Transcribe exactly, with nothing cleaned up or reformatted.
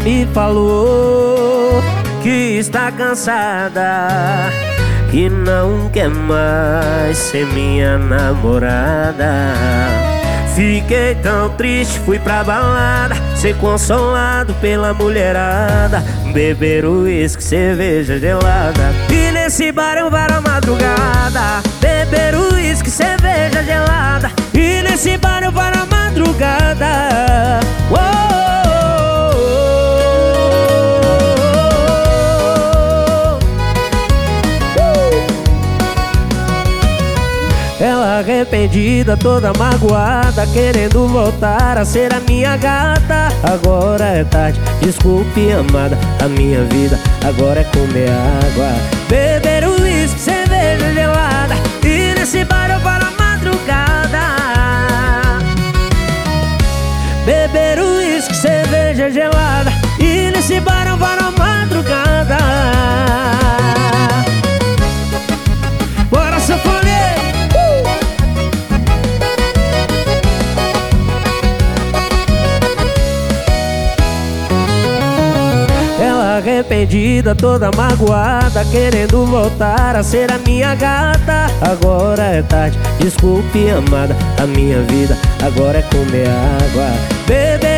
me falou que está cansada, que não quer mais ser minha namorada. Fiquei tão triste, fui pra balada, ser consolado pela mulherada, beber uísque, cerveja gelada. E nesse bar eu varo a madrugada, beber uísque, cerveja gelada. E nesse bar eu varo a madrugada. Uou! Ela arrependida, toda magoada, querendo voltar a ser a minha gata. Agora é tarde, desculpe amada, a minha vida agora é comer água, beber uísque, cerveja gelada. E nesse bar eu vou na madrugada, beber uísque, cerveja gelada. E nesse bar eu vou na madrugada. Bora, sanfoneiro! Arrependida, toda magoada, querendo voltar a ser a minha gata. Agora é tarde, desculpe amada, a minha vida agora é comer água, beber